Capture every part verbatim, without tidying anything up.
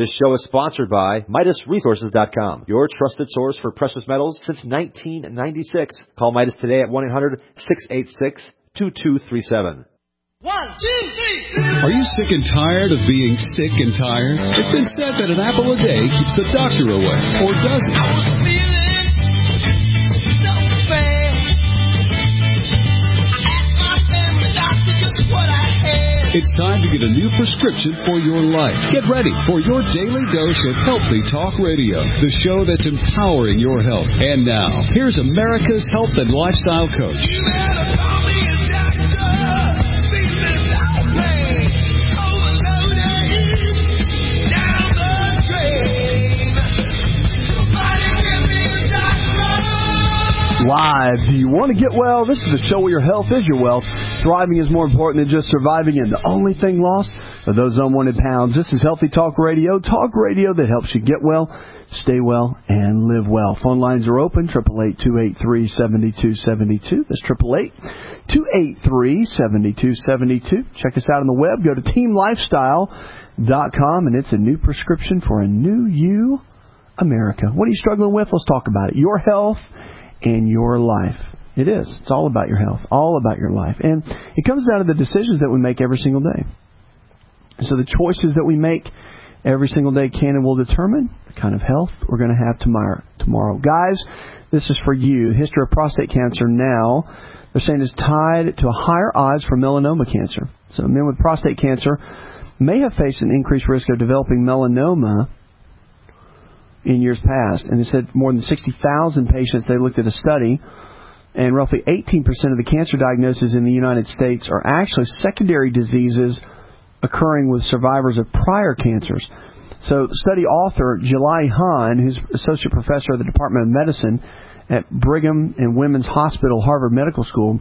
This show is sponsored by Midas Resources dot com, your trusted source for precious metals since nineteen ninety-six. Call Midas today at one eight hundred, six eight six, two two three seven. One, two, three. Are you sick and tired of being sick and tired? It's been said that an apple a day keeps the doctor away, or does it? I was feeling so bad. I asked my family doctor just what I had. It's time to get a new prescription for your life. Get ready for your daily dose of Healthy Talk Radio, the show that's empowering your health. And now, here's America's health and lifestyle coach. You better call me a doctor. Live. Do you want to get well? This is the show where your health is your wealth. Thriving is more important than just surviving, and the only thing lost are those unwanted pounds. This is Healthy Talk Radio, talk radio that helps you get well, stay well, and live well. Phone lines are open, eight eight eight, two eight three, seven two seven two. That's eight eight eight, two eight three, seven two seven two. Check us out on the web. Go to team lifestyle dot com, and it's a new prescription for a new you, America. What are you struggling with? Let's talk about it. Your health and your life. It is. It's all about your health, all about your life. And it comes down to the decisions that we make every single day. So the choices that we make every single day can and will determine the kind of health we're going to have tomorrow. Tomorrow, guys, this is for you. History of prostate cancer now, they're saying, is tied to a higher odds for melanoma cancer. So men with prostate cancer may have faced an increased risk of developing melanoma in years past. And they said more than sixty thousand patients, they looked at a study, and roughly eighteen percent of the cancer diagnoses in the United States are actually secondary diseases occurring with survivors of prior cancers. So study author Jelai Han, who's associate professor of the Department of Medicine at Brigham and Women's Hospital, Harvard Medical School,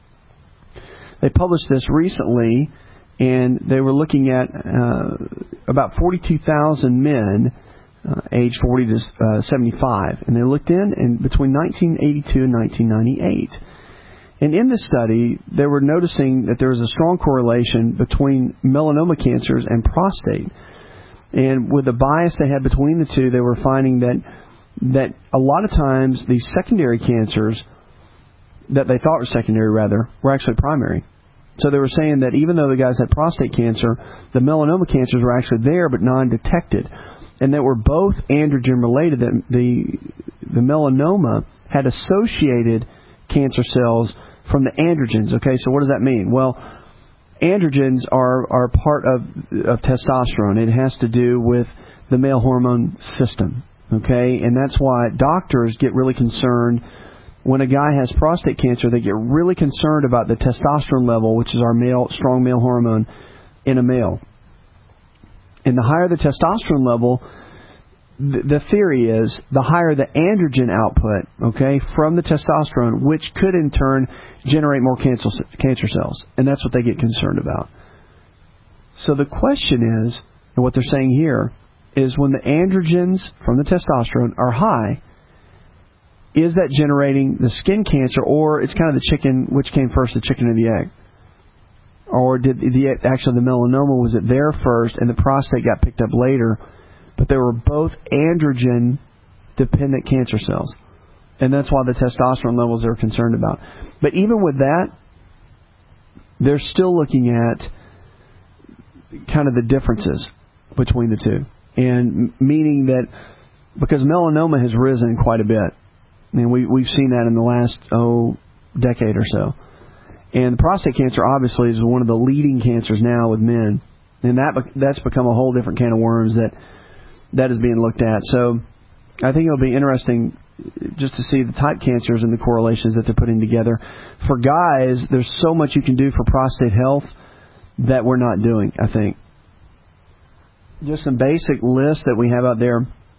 they published this recently, and they were looking at uh, about forty-two thousand men Uh, age forty to seventy-five, and they looked in, in between nineteen eighty-two and nineteen ninety-eight. And in this study, they were noticing that there was a strong correlation between melanoma cancers and prostate. And with the bias they had between the two, they were finding that that a lot of times these secondary cancers that they thought were secondary, rather, were actually primary. So they were saying that even though the guys had prostate cancer, the melanoma cancers were actually there but non-detected. And that were both androgen related, that the the melanoma had associated cancer cells from the androgens. Okay, so what does that mean? Well, androgens are, are part of, of testosterone. It has to do with the male hormone system. Okay, and that's why doctors get really concerned when a guy has prostate cancer. They get really concerned about the testosterone level, which is our male strong male hormone in a male. And the higher the testosterone level, the theory is the higher the androgen output, okay, from the testosterone, which could in turn generate more cancer cancer cells. And that's what they get concerned about. So the question is, and what they're saying here, is when the androgens from the testosterone are high, is that generating the skin cancer, or it's kind of the chicken, which came first, the chicken or the egg? Or did the actually the melanoma, was it there first and the prostate got picked up later, but they were both androgen-dependent cancer cells. And that's why the testosterone levels they're concerned about. But even with that, they're still looking at kind of the differences between the two. And meaning that because melanoma has risen quite a bit, and we, we've seen that in the last, oh, decade or so. And prostate cancer, obviously, is one of the leading cancers now with men. And that that's become a whole different can of worms that that is being looked at. So I think it'll be interesting just to see the type cancers and the correlations that they're putting together. For guys, there's so much you can do for prostate health that we're not doing, I think. Just some basic lists that we have out there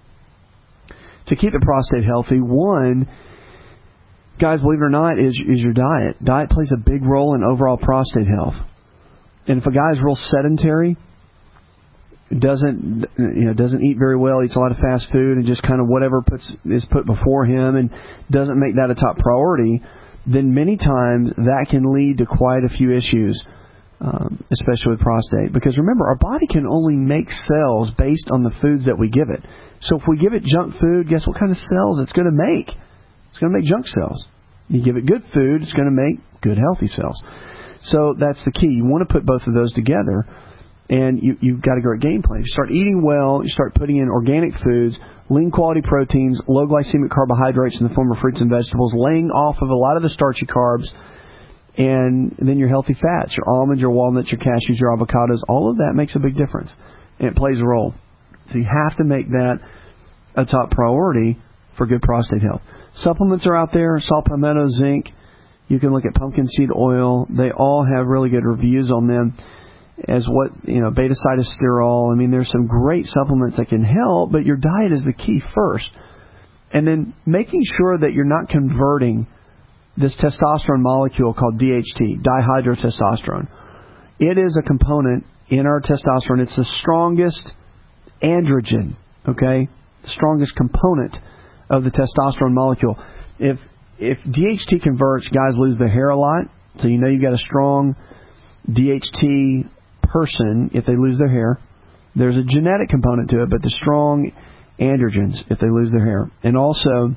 to keep the prostate healthy. One, guys, believe it or not, is is your diet. Diet plays a big role in overall prostate health. And if a guy's real sedentary, doesn't you know doesn't eat very well, eats a lot of fast food, and just kind of whatever puts is put before him, and doesn't make that a top priority, then many times that can lead to quite a few issues um, especially with prostate. Because remember, our body can only make cells based on the foods that we give it. So if we give it junk food, guess what kind of cells it's going to make? It's going to make junk cells. You give it good food, it's going to make good, healthy cells. So that's the key. You want to put both of those together, and you, you've got a great game plan. You start eating well, you start putting in organic foods, lean quality proteins, low glycemic carbohydrates in the form of fruits and vegetables, laying off of a lot of the starchy carbs, and then your healthy fats, your almonds, your walnuts, your cashews, your avocados, all of that makes a big difference, and it plays a role. So you have to make that a top priority for good prostate health. Supplements are out there, saw palmetto, zinc. You can look at pumpkin seed oil. They all have really good reviews on them as what, you know, beta-cytosterol. I mean, there's some great supplements that can help, but your diet is the key first. And then making sure that you're not converting this testosterone molecule called D H T, dihydrotestosterone. It is a component in our testosterone. It's the strongest androgen, okay? The strongest component of the testosterone molecule. If if D H T converts, guys lose their hair a lot. So you know you've got a strong D H T person if they lose their hair. There's a genetic component to it, but the strong androgens if they lose their hair. And also,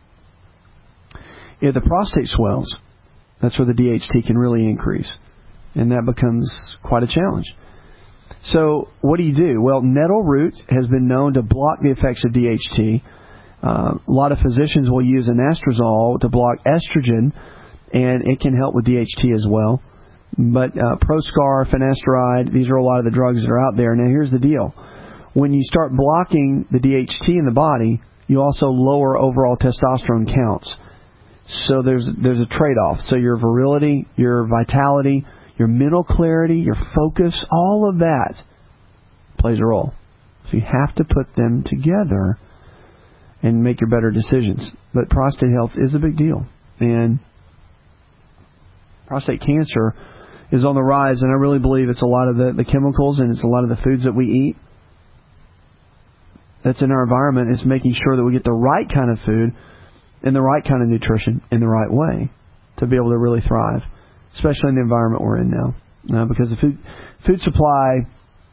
if the prostate swells, that's where the D H T can really increase. And that becomes quite a challenge. So what do you do? Well, nettle root has been known to block the effects of D H T. Uh, a lot of physicians will use anastrozole to block estrogen, and it can help with D H T as well. But uh, Proscar, finasteride, these are a lot of the drugs that are out there. Now, here's the deal. When you start blocking the D H T in the body, you also lower overall testosterone counts. So there's there's a trade-off. So your virility, your vitality, your mental clarity, your focus, all of that plays a role. So you have to put them together and make your better decisions. But prostate health is a big deal. And prostate cancer is on the rise, and I really believe it's a lot of the, the chemicals and it's a lot of the foods that we eat that's in our environment. It's making sure that we get the right kind of food and the right kind of nutrition in the right way to be able to really thrive, especially in the environment we're in now. Uh, because the food, food supply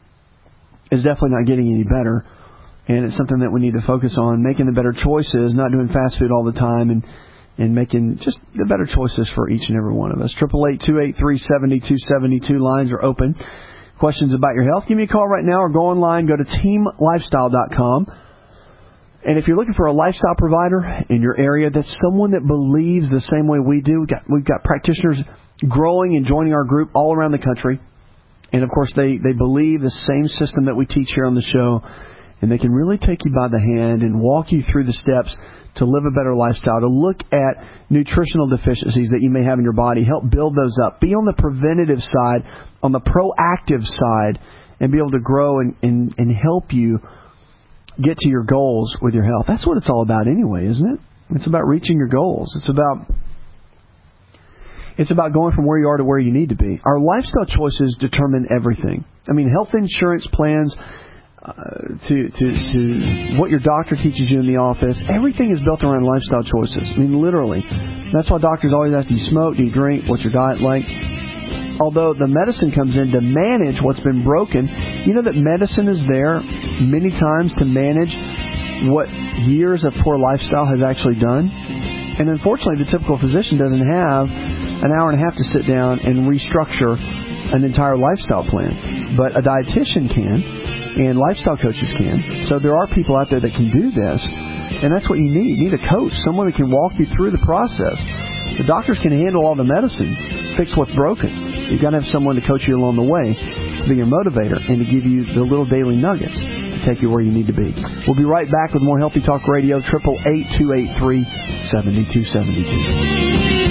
is definitely not getting any better. And it's something that we need to focus on, making the better choices, not doing fast food all the time, and and making just the better choices for each and every one of us. Triple eight two eight three seventy two seventy two lines are open. Questions about your health? Give me a call right now, or go online. Go to team lifestyle dot com. And if you're looking for a lifestyle provider in your area, that's someone that believes the same way we do. We've got, we've got practitioners growing and joining our group all around the country, and of course they they believe the same system that we teach here on the show. And they can really take you by the hand and walk you through the steps to live a better lifestyle, to look at nutritional deficiencies that you may have in your body, help build those up, be on the preventative side, on the proactive side, and be able to grow and, and, and help you get to your goals with your health. That's what it's all about anyway, isn't it? It's about reaching your goals. It's about It's about going from where you are to where you need to be. Our lifestyle choices determine everything. I mean, health insurance plans, Uh, to, to to what your doctor teaches you in the office. Everything is built around lifestyle choices. I mean, literally. That's why doctors always ask, do you smoke? Do you drink? What's your diet like? Although the medicine comes in to manage what's been broken, you know that medicine is there many times to manage what years of poor lifestyle has actually done. And unfortunately, the typical physician doesn't have an hour and a half to sit down and restructure an entire lifestyle plan. But a dietitian can. And lifestyle coaches can. So there are people out there that can do this. And that's what you need. You need a coach, someone that can walk you through the process. The doctors can handle all the medicine, fix what's broken. You've got to have someone to coach you along the way, to be your motivator, and to give you the little daily nuggets to take you where you need to be. We'll be right back with more Healthy Talk Radio, triple eight two eight three seven two seven two.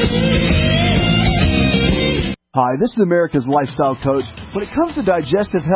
Hi, this is America's Lifestyle Coach. When it comes to digestive health,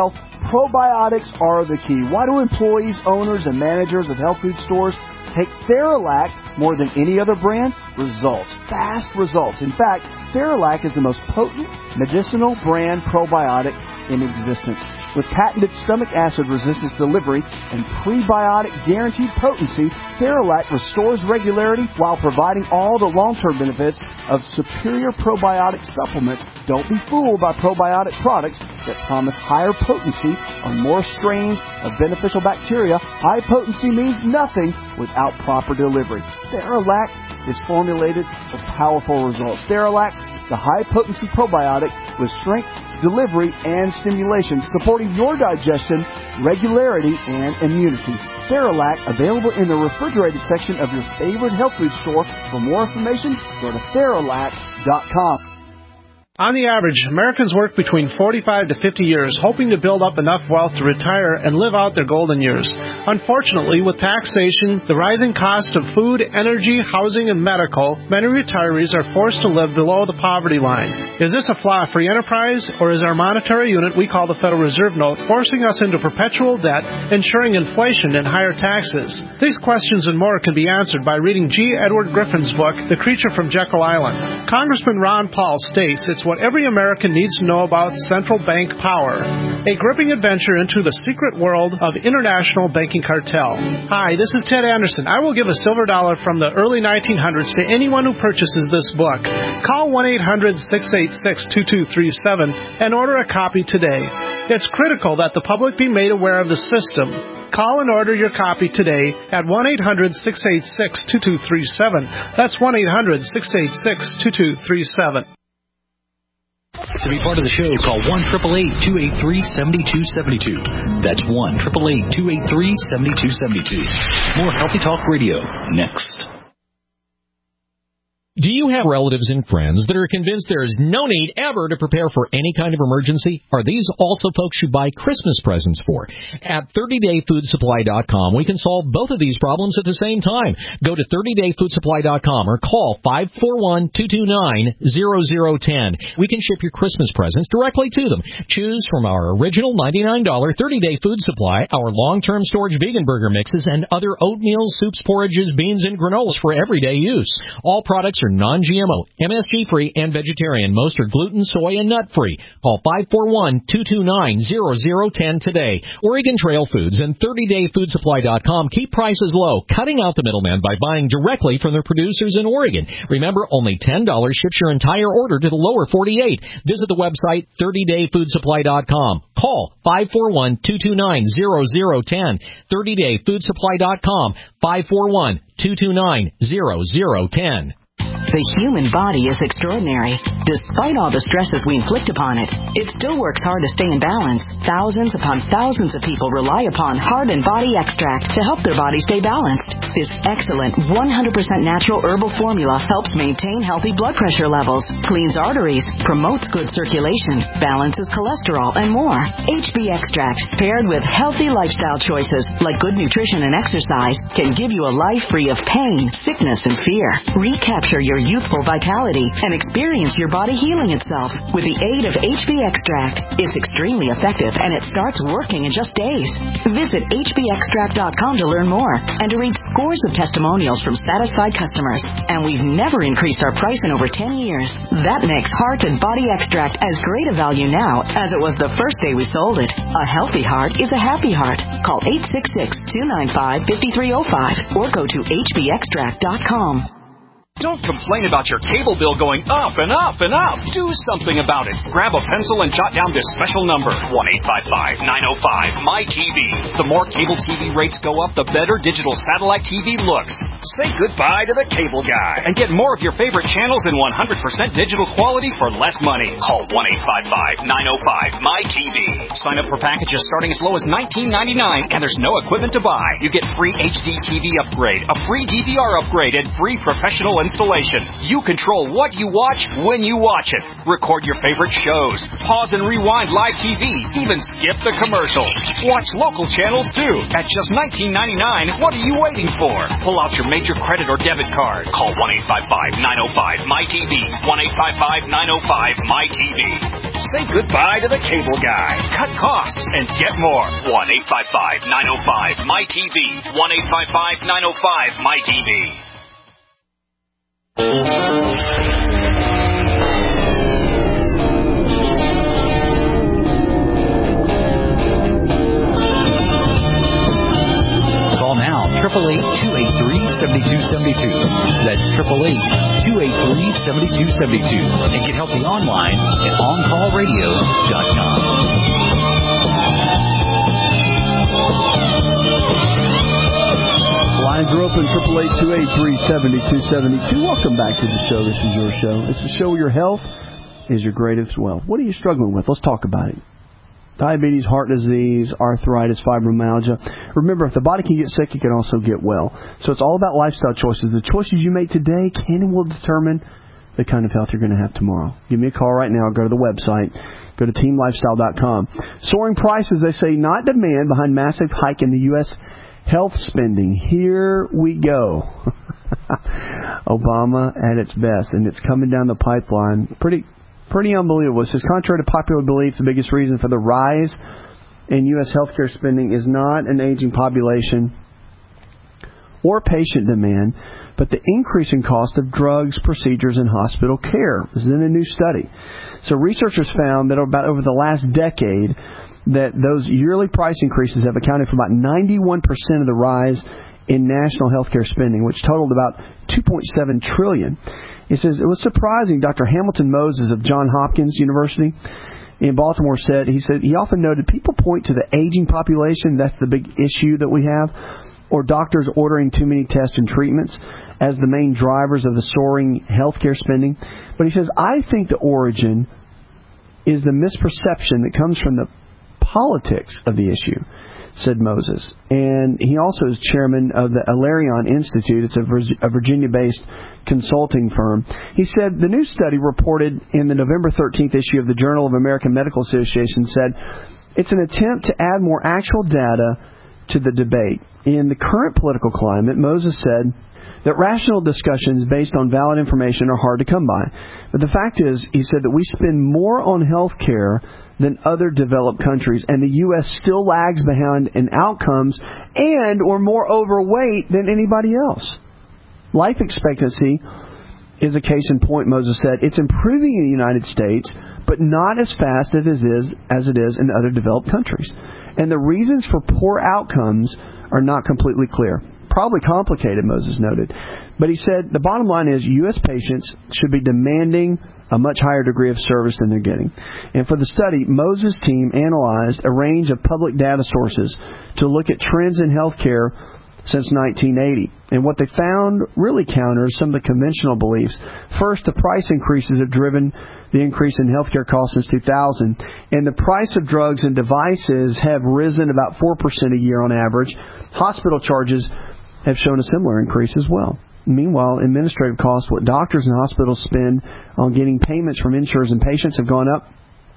Probiotics are the key. Why do employees, owners, and managers of health food stores take Theralac more than any other brand? Results. Fast results. In fact, Theralac is the most potent medicinal brand probiotic in existence. With patented stomach acid resistance delivery and prebiotic guaranteed potency, Theralac restores regularity while providing all the long-term benefits of superior probiotic supplements. Don't be fooled by probiotic products that promise higher potency on more strains of beneficial bacteria. High potency means nothing without proper delivery. Theralac is formulated for powerful results. Theralac, the high-potency probiotic with strength, delivery, and stimulation, supporting your digestion, regularity, and immunity. Theralac, available in the refrigerated section of your favorite health food store. For more information, go to Theralac dot com. On the average, Americans work between forty-five to fifty years, hoping to build up enough wealth to retire and live out their golden years. Unfortunately, with taxation, the rising cost of food, energy, housing, and medical, many retirees are forced to live below the poverty line. Is this a flaw free enterprise, or is our monetary unit we call the Federal Reserve Note forcing us into perpetual debt, ensuring inflation and higher taxes? These questions and more can be answered by reading G. Edward Griffin's book, The Creature from Jekyll Island. Congressman Ron Paul states it's what every American needs to know about central bank power. A gripping adventure into the secret world of international banking cartel. Hi, this is Ted Anderson. I will give a silver dollar from the early nineteen hundreds to anyone who purchases this book. Call one eight hundred six eight six two two three seven and order a copy today. It's critical that the public be made aware of the system. Call and order your copy today at one eight hundred six eight six two two three seven. That's one eight hundred six eight six two two three seven. To be part of the show, call one eight eight eight, two eight three, seven two seven two. That's one eight eight eight, two eight three, seven two seven two. More Healthy Talk Radio next. Do you have relatives and friends that are convinced there is no need ever to prepare for any kind of emergency? Are these also folks you buy Christmas presents for? At thirty day food supply dot com, we can solve both of these problems at the same time. Go to thirty day food supply dot com or call five four one, two two nine, zero zero one zero. We can ship your Christmas presents directly to them. Choose from our original ninety-nine dollars thirty day food supply, our long-term storage vegan burger mixes, and other oatmeal, soups, porridges, beans, and granolas for everyday use. All products are non-G M O, M S G-free, and vegetarian. Most are gluten, soy, and nut-free. Call five four one, two two nine, zero zero one zero today. Oregon Trail Foods and thirty day food supply dot com keep prices low, cutting out the middleman by buying directly from their producers in Oregon. Remember, only ten dollars ships your entire order to the lower forty-eight. Visit the website thirty day food supply dot com. Call five four one, two two nine, zero zero one zero. thirty day food supply dot com, five four one, two two nine, zero zero one zero. The human body is extraordinary. Despite all the stresses we inflict upon it, it still works hard to stay in balance. Thousands upon thousands of people rely upon Heart and Body Extract to help their body stay balanced. This excellent one hundred percent natural herbal formula helps maintain healthy blood pressure levels, cleans arteries, promotes good circulation, balances cholesterol, and more. H B Extract, paired with healthy lifestyle choices like good nutrition and exercise, can give you a life free of pain, sickness, and fear. Recapture your youthful vitality and experience your body healing itself with the aid of H B Extract. It's extremely effective and it starts working in just days. Visit H B extract dot com to learn more and to read scores of testimonials from satisfied customers. And we've never increased our price in over ten years. That makes Heart and Body Extract as great a value now as it was the first day we sold it. A healthy heart is a happy heart. Call eight six six, two nine five, five three zero five or go to H B extract dot com. Don't complain about your cable bill going up and up and up. Do something about it. Grab a pencil and jot down this special number, one eight five five, nine oh five, M Y T V. The more cable T V rates go up, the better digital satellite T V looks. Say goodbye to the cable guy and get more of your favorite channels in one hundred percent digital quality for less money. Call one eight five five, nine oh five, M Y T V. Sign up for packages starting as low as nineteen ninety-nine, and there's no equipment to buy. You get free H D T V upgrade, a free D V R upgrade, and free professional installation. You control what you watch when you watch it. Record your favorite shows. Pause and rewind live T V. Even skip the commercials. Watch local channels too. At just nineteen ninety-nine, what are you waiting for? Pull out your major credit or debit card. Call one eight five five, nine oh five, M Y T V. one eight five five, nine oh five, M Y T V. Say goodbye to the cable guy. Cut costs and get more. one eight five five, nine oh five, M Y T V. one eight five five, nine oh five, M Y T V. Call now, eight eight eight, two eight three, seven two seven two. That's eight eight eight, two eight three, seven two seven two. And get healthy online at on call radio dot com. Lines are open, eight eight eight, two eight three, seven two seven two. Welcome back to the show. This is your show. It's a show where your health is your greatest wealth. What are you struggling with? Let's talk about it. Diabetes, heart disease, arthritis, fibromyalgia. Remember, if the body can get sick, it can also get well. So it's all about lifestyle choices. The choices you make today can and will determine the kind of health you're going to have tomorrow. Give me a call right now. Go to the website. Go to team lifestyle dot com. Soaring prices, they say, not demand behind massive hike in the U S health spending. Here we go. Obama at its best, and it's coming down the pipeline. Pretty pretty unbelievable. It says, contrary to popular belief, the biggest reason for the rise in U S healthcare spending is not an aging population or patient demand, but the increasing cost of drugs, procedures, and hospital care. This is in a new study. So researchers found that about over the last decade, that those yearly price increases have accounted for about ninety-one percent of the rise in national healthcare spending, which totaled about two point seven trillion dollars. It says, it was surprising. Doctor Hamilton Moses of Johns Hopkins University in Baltimore said, he said, he often noted people point to the aging population, that's the big issue that we have, or doctors ordering too many tests and treatments as the main drivers of the soaring healthcare spending. But he says, I think the origin is the misperception that comes from the politics of the issue, said Moses. And he also is chairman of the Alarion Institute. It's a Virginia-based consulting firm. He said the new study reported in the November thirteenth issue of the Journal of American Medical Association said it's an attempt to add more actual data to the debate. In the current political climate, Moses said that rational discussions based on valid information are hard to come by. But the fact is, he said that we spend more on health care than other developed countries, and the U S still lags behind in outcomes and or more overweight than anybody else. Life expectancy is a case in point, Moses said. It's improving in the United States, but not as fast as it is, as it is in other developed countries. And the reasons for poor outcomes are not completely clear. Probably complicated, Moses noted. But he said the bottom line is U S patients should be demanding a much higher degree of service than they're getting. And for the study, Moses' team analyzed a range of public data sources to look at trends in healthcare since nineteen eighty. And what they found really counters some of the conventional beliefs. First, the price increases have driven the increase in healthcare costs since two thousand. And the price of drugs and devices have risen about four percent a year on average. Hospital charges have shown a similar increase as well. Meanwhile, administrative costs, what doctors and hospitals spend on getting payments from insurers and patients, have gone up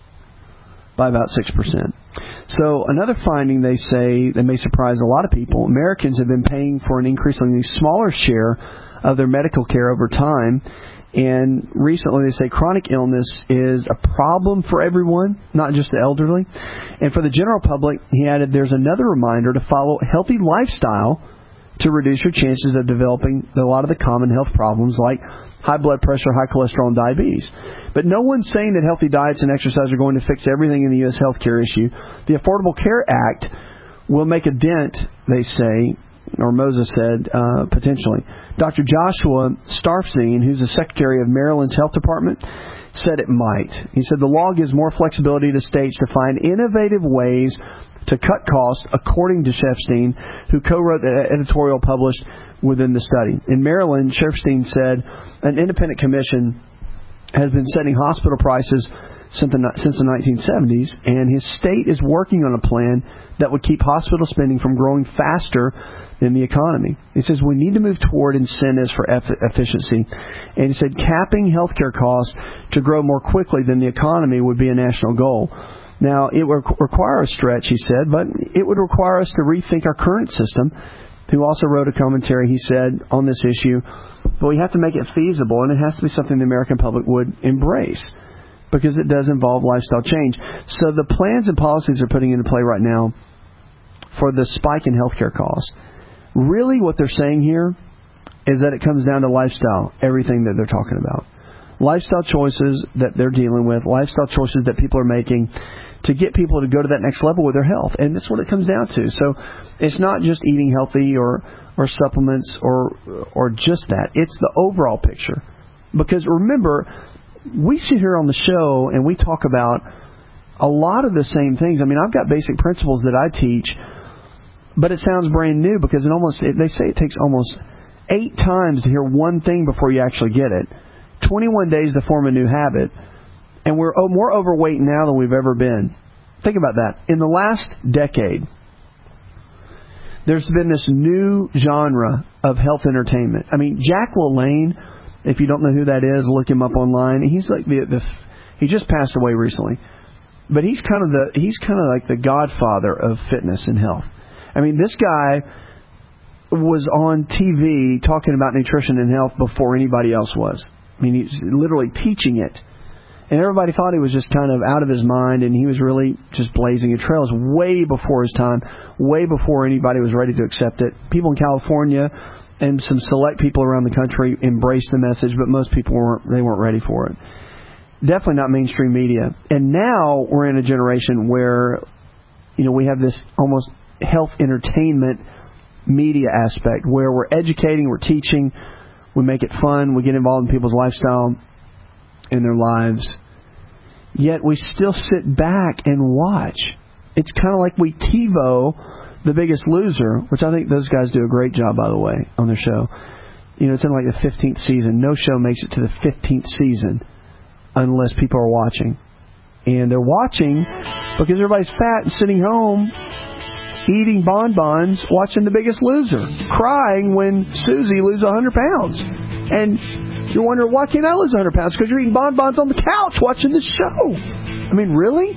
by about six percent. So another finding they say that may surprise a lot of people, Americans have been paying for an increasingly smaller share of their medical care over time. And recently they say chronic illness is a problem for everyone, not just the elderly. And for the general public, he added, there's another reminder to follow a healthy lifestyle to reduce your chances of developing a lot of the common health problems like high blood pressure, high cholesterol, and diabetes. But no one's saying that healthy diets and exercise are going to fix everything in the U S healthcare issue. The Affordable Care Act will make a dent, they say, or Moses said, uh, potentially. Doctor Joshua Starfstein, who's the Secretary of Maryland's Health Department, said it might. He said the law gives more flexibility to states to find innovative ways to cut costs, according to Shefstein, who co-wrote the editorial published within the study. In Maryland, Shefstein said an independent commission has been setting hospital prices since the, since the nineteen seventies, and his state is working on a plan that would keep hospital spending from growing faster than the economy. He says we need to move toward incentives for efficiency. And he said capping healthcare costs to grow more quickly than the economy would be a national goal. Now, it would require a stretch, he said, but it would require us to rethink our current system, who also wrote a commentary, he said, on this issue. But we have to make it feasible, and it has to be something the American public would embrace. because it does involve lifestyle change. So the plans and policies they're putting into play right now for the spike in healthcare costs, really what they're saying here is that it comes down to lifestyle, everything that they're talking about. Lifestyle choices that they're dealing with, lifestyle choices that people are making to get people to go to that next level with their health. And that's what it comes down to. So it's not just eating healthy or, or supplements or or just that. It's the overall picture. Because remember, we sit here on the show and we talk about a lot of the same things. I mean, I've got basic principles that I teach, but it sounds brand new because it almost it, they say it takes almost eight times to hear one thing before you actually get it. twenty-one days to form a new habit. And we're more overweight now than we've ever been. Think about that. In the last decade, there's been this new genre of health entertainment. I mean, Jack LaLanne, if you don't know who that is, look him up online. He's like the, the he just passed away recently. But he's kind of the he's kind of like the godfather of fitness and health. I mean, this guy was on T V talking about nutrition and health before anybody else was. I mean, he's literally teaching it. And everybody thought he was just kind of out of his mind, and he was really just blazing a trail. It was way before his time, way before anybody was ready to accept it. People in California and some select people around the country embraced the message, but most people weren't. They weren't ready for it. Definitely not mainstream media. And now we're in a generation where, you know, we have this almost health entertainment media aspect where we're educating, we're teaching, we make it fun, we get involved in people's lifestyle in their lives, yet we still sit back and watch. It's kind of like we TiVo The Biggest Loser, which I think those guys do a great job, by the way, on their show. You know, it's in like the fifteenth season. No show makes it to the fifteenth season unless people are watching. And they're watching because everybody's fat and sitting home eating bonbons, watching The Biggest Loser, crying when Susie loses one hundred pounds. And you're wondering, why can't I lose one hundred pounds? Because you're eating bonbons on the couch watching the show. I mean, really?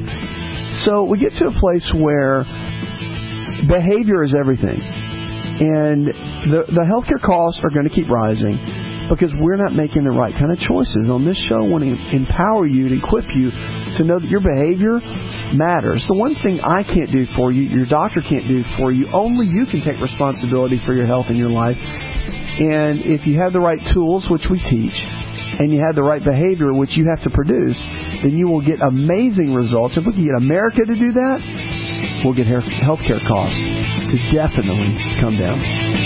So we get to a place where behavior is everything. And the, the healthcare costs are going to keep rising because we're not making the right kind of choices. On this show, I want to empower you and equip you to know that your behavior matters. The one thing I can't do for you, your doctor can't do for you, only you can take responsibility for your health and your life. And if you have the right tools, which we teach, and you have the right behavior, which you have to produce, then you will get amazing results. If we can get America to do that, we'll get health care costs to definitely come down.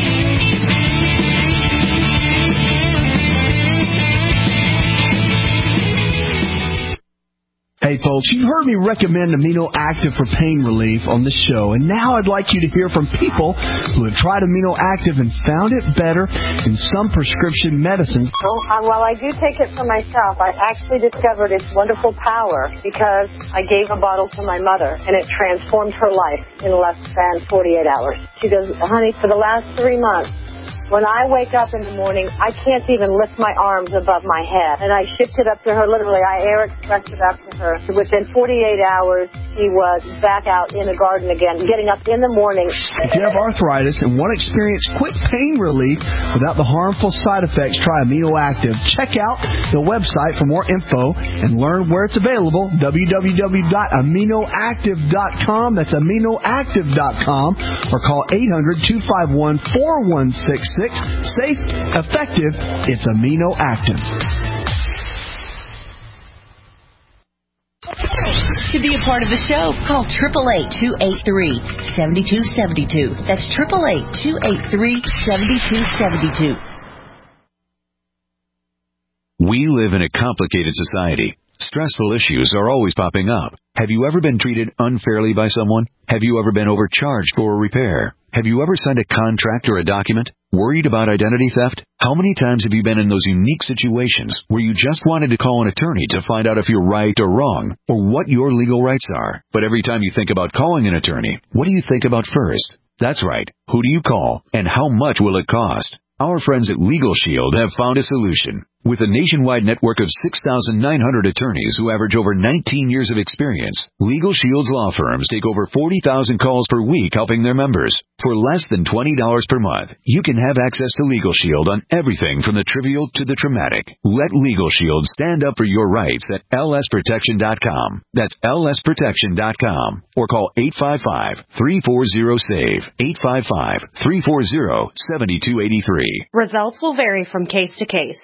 Hey folks, you've heard me recommend Amino Active for pain relief on this show, and now I'd like you to hear from people who have tried Amino Active and found it better than some prescription medicines. Well, um, while I do take it for myself, I actually discovered its wonderful power because I gave a bottle to my mother, and it transformed her life in less than forty-eight hours. She goes, honey, for the last three months, when I wake up in the morning, I can't even lift my arms above my head. And I shipped it up to her, literally, I air expressed it up to her. Within forty-eight hours, she was back out in the garden again, getting up in the morning. If you have arthritis and want to experience quick pain relief without the harmful side effects, try Amino Active. Check out the website for more info and learn where it's available, w w w dot amino active dot com. That's amino active dot com. Or call eight hundred, two five one, four one six six. Safe, effective, it's Amino Active. To be a part of the show, call eight eight eight, two eight three, seven two seven two. That's eight eight eight, two eight three, seven two seven two. We live in a complicated society. Stressful issues are always popping up. Have you ever been treated unfairly by someone? Have you ever been overcharged for a repair? Have you ever signed a contract or a document? Worried about identity theft? How many times have you been in those unique situations where you just wanted to call an attorney to find out if you're right or wrong, or what your legal rights are? But every time you think about calling an attorney, what do you think about first? That's right. Who do you call, and how much will it cost? Our friends at Legal Shield have found a solution. With a nationwide network of six thousand nine hundred attorneys who average over nineteen years of experience, Legal Shield's law firms take over forty thousand calls per week helping their members. For less than twenty dollars per month, you can have access to Legal Shield on everything from the trivial to the traumatic. Let Legal Shield stand up for your rights at L S protection dot com. That's L S protection dot com. Or call eight five five, three four zero, S A V E, eight five five, three four zero, seven two eight three. Results will vary from case to case.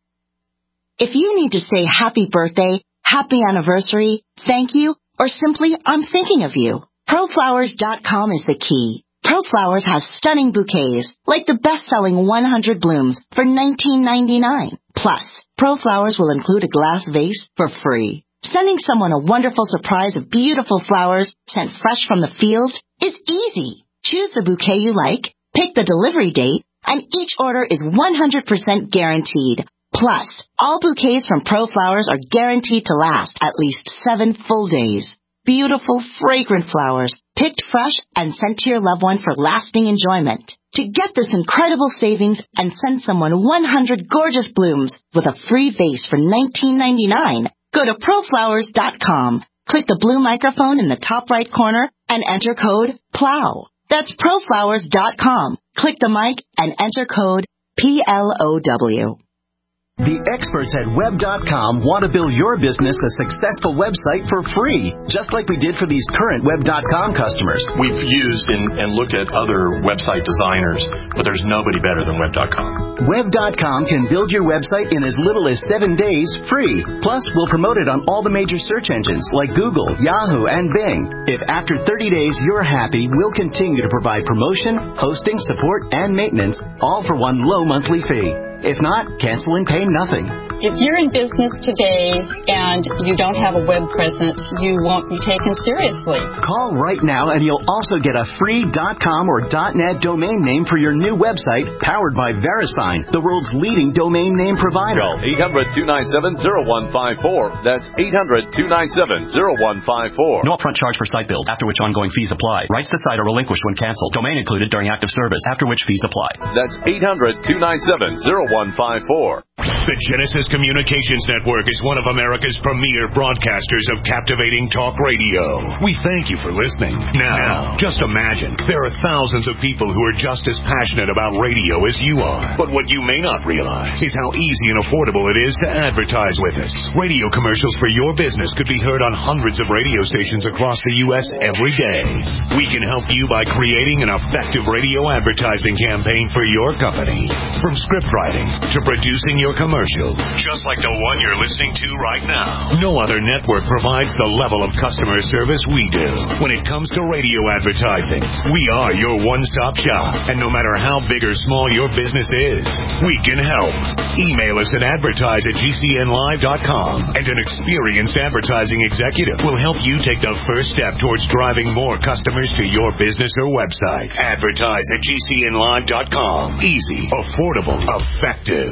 If you need to say happy birthday, happy anniversary, thank you, or simply I'm thinking of you, Pro Flowers dot com is the key. ProFlowers has stunning bouquets, like the best-selling one hundred blooms for nineteen ninety-nine. Plus, ProFlowers will include a glass vase for free. Sending someone a wonderful surprise of beautiful flowers sent fresh from the field is easy. Choose the bouquet you like, pick the delivery date, and each order is one hundred percent guaranteed. Plus, all bouquets from ProFlowers are guaranteed to last at least seven full days. Beautiful, fragrant flowers, picked fresh and sent to your loved one for lasting enjoyment. To get this incredible savings and send someone one hundred gorgeous blooms with a free vase for nineteen ninety-nine, go to Pro Flowers dot com. Click the blue microphone in the top right corner and enter code PLOW. That's Pro Flowers dot com. Click the mic and enter code P L O W. The experts at web dot com want to build your business a successful website for free, just like we did for these current web dot com customers. We've used and, and looked at other website designers, but there's nobody better than web dot com. web dot com can build your website in as little as seven days free. Plus, we'll promote it on all the major search engines like Google, Yahoo, and Bing. If after thirty days you're happy, we'll continue to provide promotion, hosting, support, and maintenance, all for one low monthly fee. If not, cancel and pay nothing. If you're in business today and you don't have a web presence, you won't be taken seriously. Call right now and you'll also get a free .com or .net domain name for your new website powered by VeriSign, the world's leading domain name provider. Call eight hundred, two nine seven, zero one five four. That's eight hundred, two nine seven, zero one five four. No upfront charge for site build, after which ongoing fees apply. Rights to site are relinquished when canceled. Domain included during active service, after which fees apply. That's eight hundred, two nine seven, zero one five four. The Genesis Communications Network is one of America's premier broadcasters of captivating talk radio. We thank you for listening. Now, just imagine, there are thousands of people who are just as passionate about radio as you are. But what you may not realize is how easy and affordable it is to advertise with us. Radio commercials for your business could be heard on hundreds of radio stations across the U S every day. We can help you by creating an effective radio advertising campaign for your company. From script writing to producing your commercial, just like the one you're listening to right now. No other network provides the level of customer service we do. When it comes to radio advertising, we are your one-stop shop. And no matter how big or small your business is, we can help. Email us at advertise at G C N live dot com, and an experienced advertising executive will help you take the first step towards driving more customers to your business or website. Advertise at G C N live dot com. Easy, affordable, effective.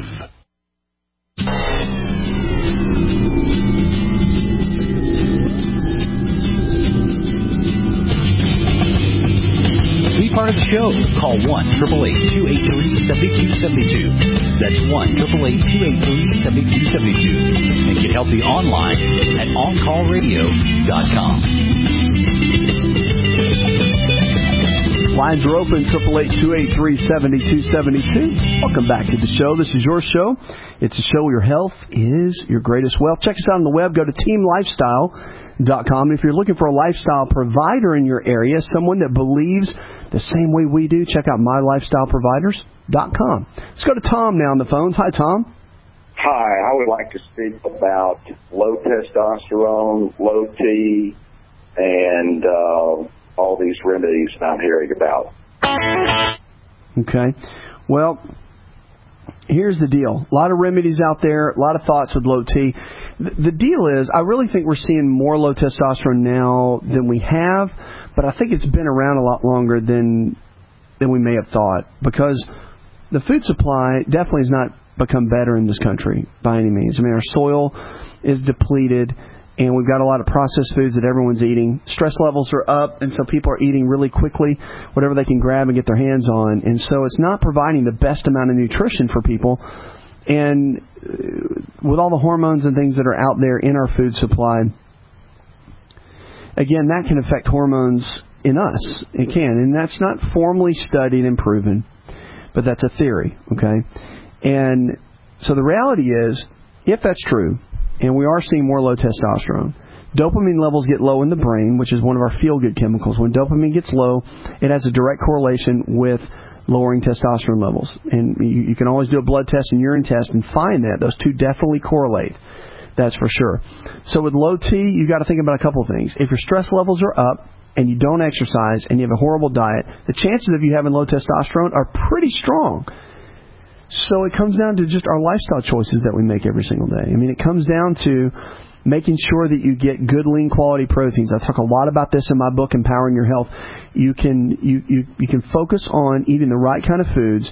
Be part of the show. Call one eight eight eight, two eight three, seven two seven two. That's one eight eight eight, two eight three, seven two seven two. And get healthy online at on call radio dot com. Lines are open, eight eight eight, two eight three, seven two seven two. Welcome back to the show. This is your show. It's a show where your health is your greatest wealth. Check us out on the web. Go to team lifestyle dot com. If you're looking for a lifestyle provider in your area, someone that believes the same way we do, check out my lifestyle providers dot com. Let's go to Tom now on the phones. Hi, Tom. Hi, I would like to speak about low testosterone, low T, and uh, all these remedies I'm hearing about. Okay. Well, here's the deal. A lot of remedies out there, a lot of thoughts with low T. The deal is, I really think we're seeing more low testosterone now than we have, but I think it's been around a lot longer than than we may have thought, because the food supply definitely has not become better in this country by any means. I mean, our soil is depleted, and we've got a lot of processed foods that everyone's eating. Stress levels are up, and so people are eating really quickly whatever they can grab and get their hands on. And so it's not providing the best amount of nutrition for people. And with all the hormones and things that are out there in our food supply, again, that can affect hormones in us. It can. And that's not formally studied and proven, but that's a theory, okay? And so the reality is, if that's true, and we are seeing more low testosterone, dopamine levels get low in the brain, which is one of our feel-good chemicals. When dopamine gets low, it has a direct correlation with lowering testosterone levels. And you, you can always do a blood test and urine test and find that. Those two definitely correlate. That's for sure. So with low T, you got to think about a couple of things. If your stress levels are up and you don't exercise and you have a horrible diet, the chances of you having low testosterone are pretty strong. So it comes down to just our lifestyle choices that we make every single day. I mean, it comes down to making sure that you get good, lean, quality proteins. I talk a lot about this in my book, Empowering Your Health. You can you, you, you can focus on eating the right kind of foods,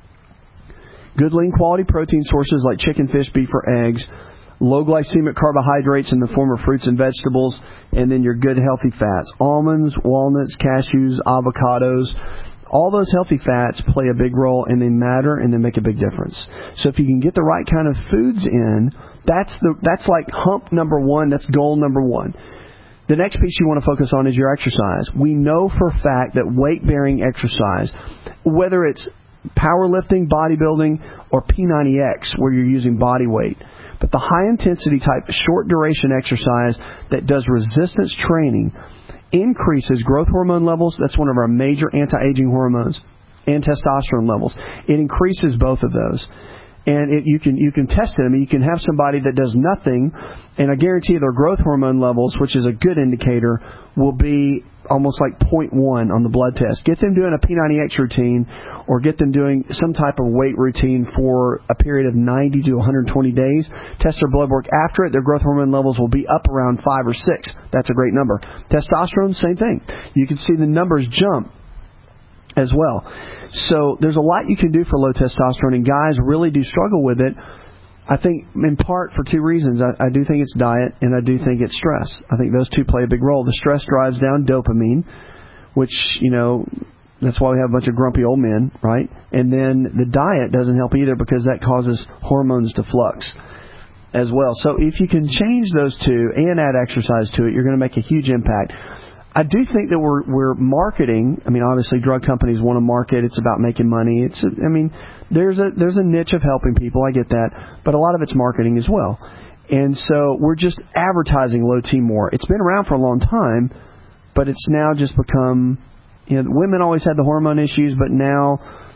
good, lean, quality protein sources like chicken, fish, beef, or eggs, low glycemic carbohydrates in the form of fruits and vegetables, and then your good, healthy fats, almonds, walnuts, cashews, avocados. All those healthy fats play a big role, and they matter, and they make a big difference. So if you can get the right kind of foods in, that's the that's like hump number one. That's goal number one. The next piece you want to focus on is your exercise. We know for a fact that weight-bearing exercise, whether it's powerlifting, bodybuilding, or P ninety X, where you're using body weight, but the high-intensity type, short-duration exercise that does resistance training increases growth hormone levels. That's one of our major anti-aging hormones, and testosterone levels. It increases both of those. And it, you can you can test it. I mean, you can have somebody that does nothing, and I guarantee their growth hormone levels, which is a good indicator, will be almost like zero point one on the blood test. Get them doing a P ninety X routine, or get them doing some type of weight routine for a period of ninety to one hundred twenty days. Test their blood work after it. Their growth hormone levels will be up around five or six. That's a great number. Testosterone, same thing. You can see the numbers jump as well. So there's a lot you can do for low testosterone, and guys really do struggle with it. I think in part for two reasons. I, I do think it's diet, and I do think it's stress. I think those two play a big role. The stress drives down dopamine, which, you know, that's why we have a bunch of grumpy old men, right? And then the diet doesn't help either, because that causes hormones to flux as well. So if you can change those two and add exercise to it, you're going to make a huge impact. I do think that we're we're marketing. I mean, obviously, drug companies want to market. It's about making money. It's. A, I mean, there's a there's a niche of helping people. I get that, but a lot of it's marketing as well. And so we're just advertising low T more. It's been around for a long time, but it's now just become. You know, women always had the hormone issues, but now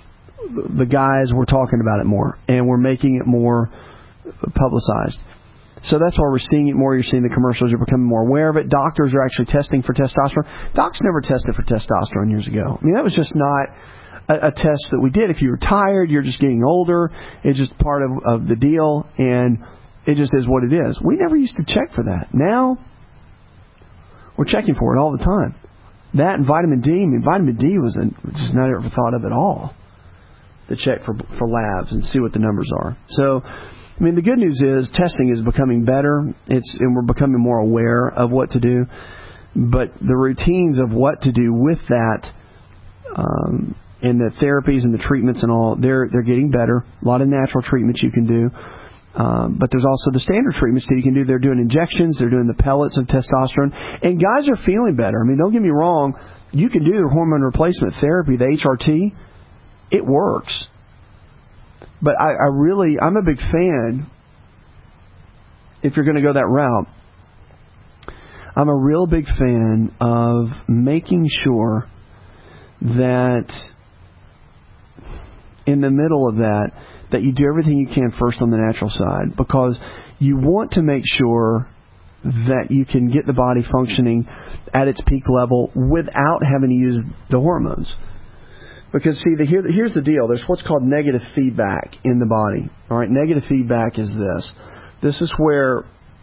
the guys we're talking about it more, and we're making it more publicized. So that's why we're seeing it more. You're seeing the commercials. You're becoming more aware of it. Doctors are actually testing for testosterone. Docs never tested for testosterone years ago. I mean, that was just not a, a test that we did. If you were tired, you're just getting older. It's just part of, of the deal, and it just is what it is. We never used to check for that. Now, we're checking for it all the time. That and vitamin D. I mean, vitamin D was a, just not ever thought of at all to check for for labs and see what the numbers are. So, I mean, the good news is testing is becoming better. It's and we're becoming more aware of what to do. But the routines of what to do with that, um, and the therapies and the treatments and all, they're they're getting better. A lot of natural treatments you can do. Um, but there's also the standard treatments that you can do. They're doing injections. They're doing the pellets of testosterone. And guys are feeling better. I mean, don't get me wrong. You can do the hormone replacement therapy, the H R T. It works. But I, I really, I'm a big fan, if you're going to go that route, I'm a real big fan of making sure that in the middle of that, that you do everything you can first on the natural side, because you want to make sure that you can get the body functioning at its peak level without having to use the hormones. Because, see, the, here, here's the deal. There's what's called negative feedback in the body. All right, negative feedback is this. This is where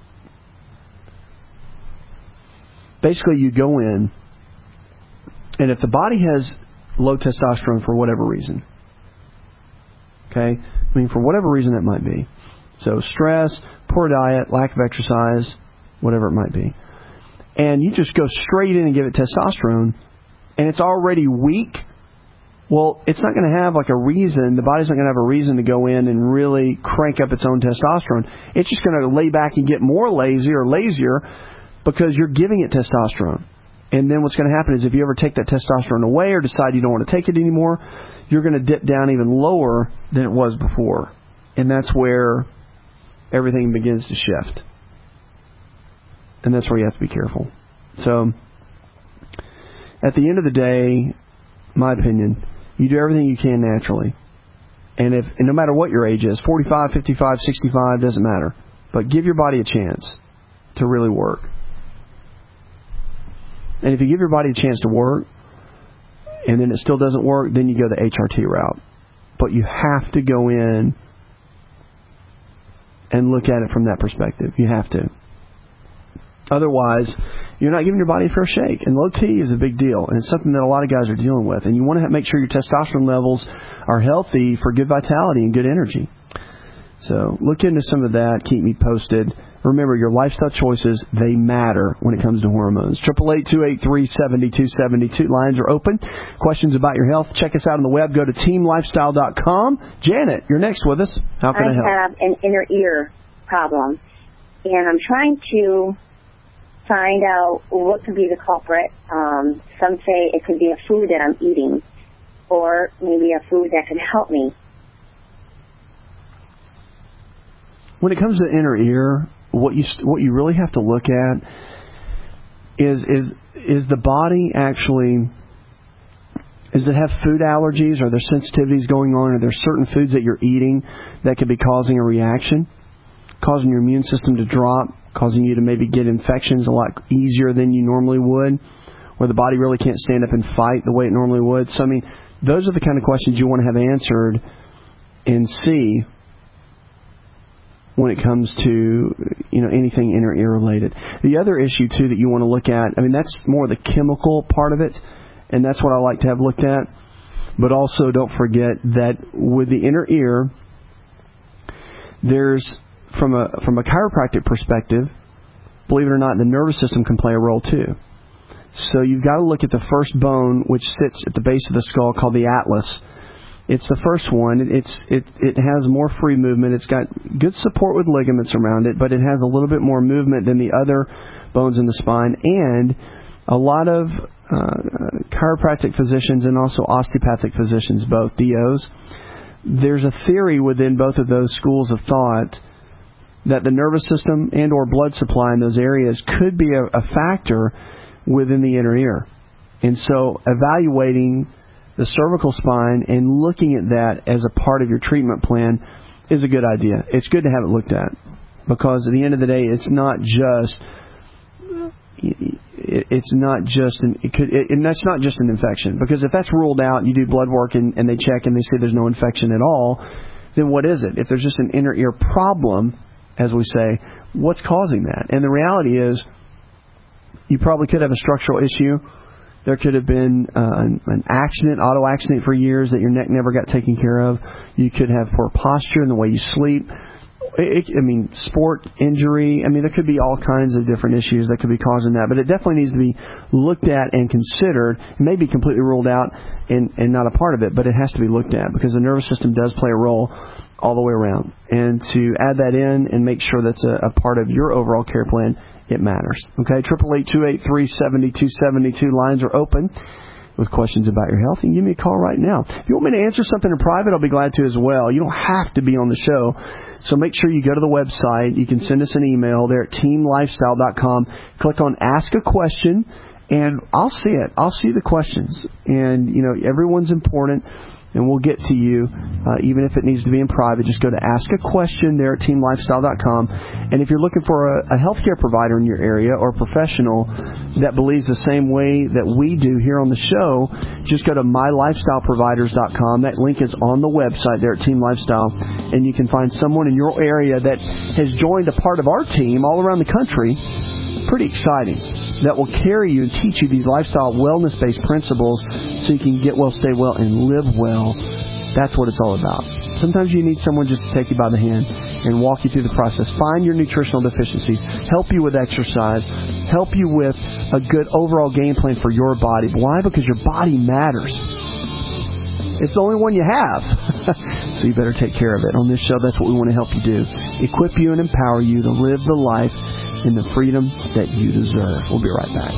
basically you go in, and if the body has low testosterone for whatever reason, okay, I mean, for whatever reason that might be, so stress, poor diet, lack of exercise, whatever it might be, and you just go straight in and give it testosterone, and it's already weak, Well, it's not going to have like a reason. The body's not going to have a reason to go in and really crank up its own testosterone. It's just going to lay back and get more lazy or lazier because you're giving it testosterone. And then what's going to happen is if you ever take that testosterone away or decide you don't want to take it anymore, you're going to dip down even lower than it was before. And that's where everything begins to shift. And that's where you have to be careful. So, at the end of the day, my opinion, you do everything you can naturally. And if and no matter what your age is, forty-five, fifty-five, sixty-five, doesn't matter. But give your body a chance to really work. And if you give your body a chance to work, and then it still doesn't work, then you go the H R T route. But you have to go in and look at it from that perspective. You have to. Otherwise, you're not giving your body a fair shake. And low T is a big deal, and it's something that a lot of guys are dealing with. And you want to make sure your testosterone levels are healthy for good vitality and good energy. So look into some of that. Keep me posted. Remember, your lifestyle choices, they matter when it comes to hormones. eight eight eight, two eight three, seven two seven two. Lines are open. Questions about your health, check us out on the web. Go to team lifestyle dot com. Janet, you're next with us. How can I, I help? I have an inner ear problem, and I'm trying to find out what could be the culprit. Um, some say it could be a food that I'm eating, or maybe a food that can help me. When it comes to inner ear, what you what you really have to look at is is is the body actually, does it have food allergies? Are there sensitivities going on? Are there certain foods that you're eating that could be causing a reaction, causing your immune system to drop, causing you to maybe get infections a lot easier than you normally would, where the body really can't stand up and fight the way it normally would? So, I mean, those are the kind of questions you want to have answered and see when it comes to, you know, anything inner ear related. The other issue, too, that you want to look at, I mean, that's more the chemical part of it, and that's what I like to have looked at. But also don't forget that with the inner ear, there's, from a from a chiropractic perspective, believe it or not, the nervous system can play a role, too. So you've got to look at the first bone, which sits at the base of the skull, called the atlas. It's the first one. It's it it has more free movement. It's got good support with ligaments around it, but it has a little bit more movement than the other bones in the spine. And a lot of uh, chiropractic physicians and also osteopathic physicians, both D Os, there's a theory within both of those schools of thought that the nervous system and or blood supply in those areas could be a, a factor within the inner ear. And so evaluating the cervical spine and looking at that as a part of your treatment plan is a good idea. It's good to have it looked at, because at the end of the day, it's not just it's not just an, it could it, and that's not just an infection. Because if that's ruled out, you do blood work and, and they check and they say there's no infection at all, then what is it? If there's just an inner ear problem, as we say, what's causing that? And the reality is, you probably could have a structural issue. There could have been uh, an, an accident, auto accident for years that your neck never got taken care of. You could have poor posture in the way you sleep. It, it, I mean, sport injury. I mean, there could be all kinds of different issues that could be causing that. But it definitely needs to be looked at and considered. It may be completely ruled out and, and not a part of it, but it has to be looked at, because the nervous system does play a role all the way around. And to add that in and make sure that's a, a part of your overall care plan, it matters. Okay, eight eight eight, two eight three, seven two seven two. Lines are open with questions about your health. And give me a call right now. If you want me to answer something in private, I'll be glad to as well. You don't have to be on the show. So make sure you go to the website. You can send us an email there at team lifestyle dot com. Click on Ask a Question, and I'll see it. I'll see the questions. And, you know, everyone's important, and we'll get to you, uh, even if it needs to be in private. Just go to Ask a Question there at team lifestyle dot com. And if you're looking for a, a healthcare provider in your area or a professional that believes the same way that we do here on the show, just go to my lifestyle providers dot com. That link is on the website there at Team Lifestyle. And you can find someone in your area that has joined a part of our team all around the country. Pretty exciting. That will carry you and teach you these lifestyle wellness-based principles so you can get well, stay well, and live well. That's what it's all about. Sometimes you need someone just to take you by the hand and walk you through the process. Find your nutritional deficiencies, help you with exercise, help you with a good overall game plan for your body. Why? Because your body matters. It's the only one you have. So you better take care of it. On this show, that's what we want to help you do. Equip you and empower you to live the life in the freedom that you deserve. We'll be right back.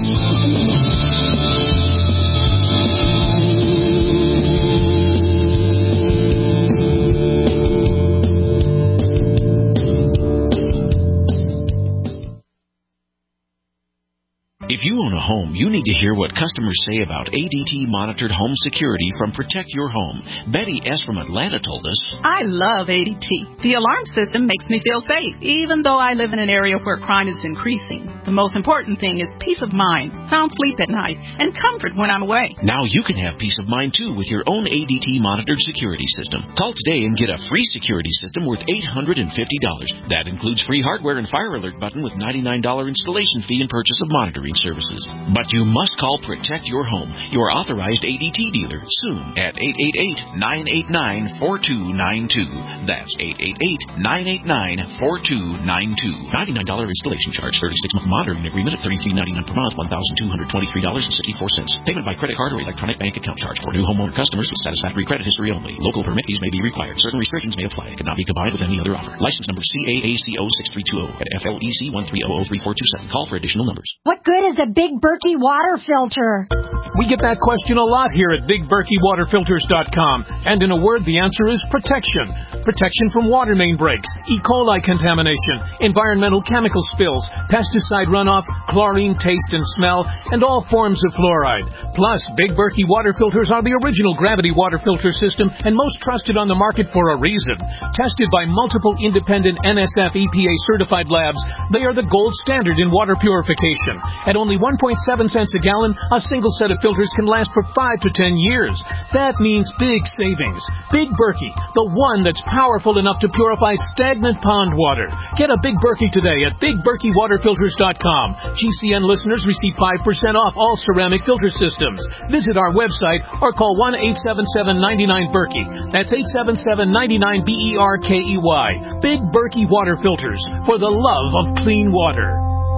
If you own a home, you need to hear what customers say about A D T monitored home security from Protect Your Home. Betty S. from Atlanta told us, I love A D T. The alarm system makes me feel safe, even though I live in an area where crime is increasing. The most important thing is peace of mind, sound sleep at night, and comfort when I'm away. Now you can have peace of mind, too, with your own A D T monitored security system. Call today and get a free security system worth eight hundred fifty dollars. That includes free hardware and fire alert button with ninety-nine dollars installation fee and purchase of monitoring services. But you must call Protect Your Home, your authorized A D T dealer, soon at eight eight eight, nine eight nine, four two nine two. That's eight eight eight, nine eight nine, four two nine two. ninety-nine dollars installation charge, thirty-six month monitoring agreement at thirty-three ninety-nine per month, one thousand two hundred twenty-three dollars and sixty-four cents. Payment by credit card or electronic bank account charge for new homeowner customers with satisfactory credit history only. Local permit fees may be required. Certain restrictions may apply. It cannot be combined with any other offer. License number C A A C O six three two zero at F L E C one three zero zero three four two seven. Call for additional numbers. What good is a Big Berkey water filter? We get that question a lot here at Big Berkey Water Filters dot com. And in a word, the answer is protection. Protection from water main breaks, E. coli contamination, environmental chemical spills, pesticide runoff, chlorine taste and smell, and all forms of fluoride. Plus, Big Berkey water filters are the original gravity water filter system and most trusted on the market for a reason. Tested by multiple independent N S F E P A certified labs, they are the gold standard in water purification. At only one point seven cents a gallon, a single set of filters can last for five to ten years. That means big savings. Big Berkey, the one that's powerful enough to purify stagnant pond water. Get a Big Berkey today at Big Berkey Water Filters dot com. G C N listeners receive five percent off all ceramic filter systems. Visit our website or call one eight seven seven, nine nine, Berkey. That's eight seven seven, nine nine, B E R K E Y. Big Berkey Water Filters, for the love of clean water.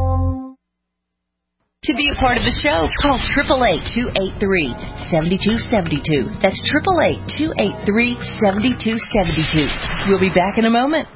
To be a part of the show, call eight eight eight, two eight three, seven two seven two. That's eight eight eight, two eight three, seven two seven two. We'll be back in a moment.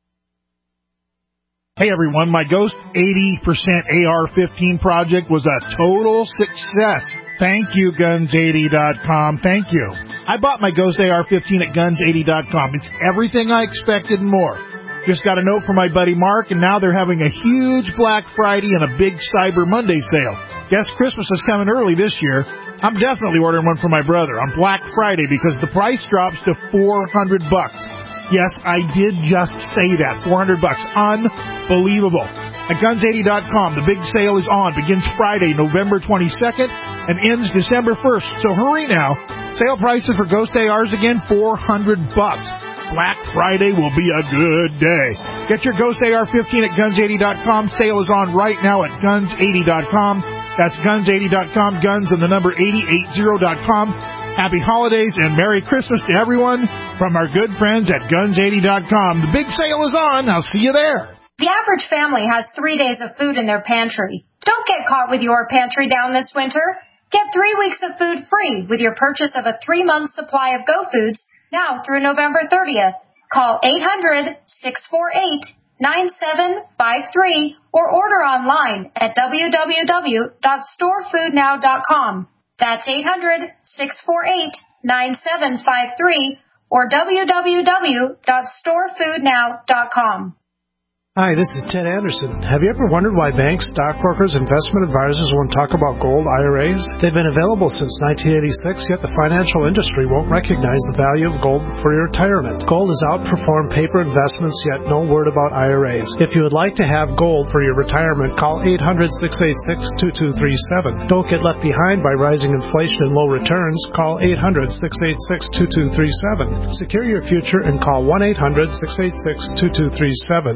Hey everyone, my Ghost eighty percent A R fifteen project was a total success. Thank you, guns eighty dot com. Thank you. I bought my Ghost A R fifteen at guns eighty dot com. It's everything I expected and more. Just got a note from my buddy Mark, and now they're having a huge Black Friday and a big Cyber Monday sale. Guess Christmas is coming early this year. I'm definitely ordering one for my brother on Black Friday because the price drops to four hundred bucks. Yes, I did just say that. four hundred bucks. Unbelievable. At guns eighty dot com, the big sale is on. Begins Friday, November twenty-second, and ends December first. So hurry now. Sale prices for Ghost A Rs again, four hundred bucks. Black Friday will be a good day. Get your Ghost A R fifteen at guns eighty dot com. Sale is on right now at guns eighty dot com. That's guns eighty dot com, guns and the number eighty eighty dot com. Happy holidays and Merry Christmas to everyone from our good friends at guns eighty dot com. The big sale is on. I'll see you there. The average family has three days of food in their pantry. Don't get caught with your pantry down this winter. Get three weeks of food free with your purchase of a three-month supply of Go Foods now through November thirtieth. Call eight hundred, six four eight, nine seven five three or order online at w w w dot store food now dot com. That's eight hundred, six four eight, nine seven five three or w w w dot store food now dot com. Hi, this is Ted Anderson. Have you ever wondered why banks, stockbrokers, investment advisors won't talk about gold I R As? They've been available since nineteen eighty-six, yet the financial industry won't recognize the value of gold for your retirement. Gold has outperformed paper investments, yet no word about I R As. If you would like to have gold for your retirement, call eight hundred, six eight six, two two three seven. Don't get left behind by rising inflation and low returns. Call eight hundred, six eight six, two two three seven. Secure your future and call one eight hundred, six eight six, two two three seven.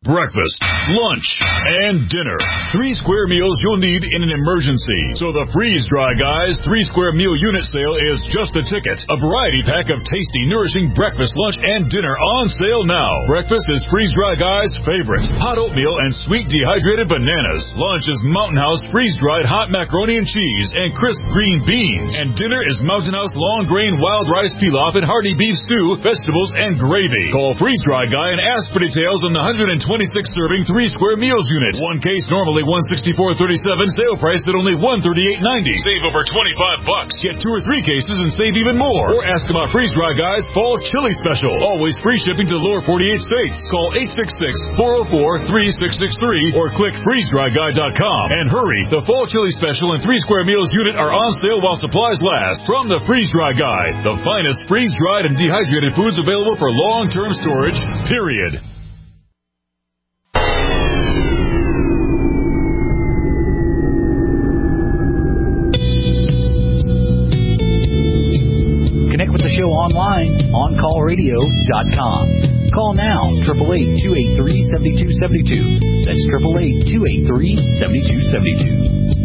breakfast, lunch, and dinner. Three square meals you'll need in an emergency. So the Freeze Dry Guys three square meal unit sale is just a ticket. A variety pack of tasty, nourishing breakfast, lunch, and dinner on sale now. Breakfast is Freeze Dry Guys' favorite. Hot oatmeal and sweet dehydrated bananas. Lunch is Mountain House freeze-dried hot macaroni and cheese and crisp green beans. And dinner is Mountain House long grain wild rice pilaf and hearty beef stew, vegetables, and gravy. Call Freeze Dry Guy and ask for details on the one hundred twenty-six serving three square meals unit. One case normally one hundred sixty-four dollars and thirty-seven cents, sale price at only one hundred thirty-eight dollars and ninety cents. Save over twenty-five bucks. Get two or three cases and save even more. Or ask about Freeze Dry Guy's Fall Chili Special. Always free shipping to the lower forty-eight states. Call eight six six, four oh four, three six six three or click freeze dry guy dot com. And hurry, the Fall Chili Special and three square meals unit are on sale while supplies last. From the Freeze Dry Guy, the finest freeze-dried and dehydrated foods available for long-term storage, period. Connect with the show online, on call radio dot com. Call now, eight eight eight, two eight three, seven two seven two. That's eight eight eight, two eight three, seven two seven two.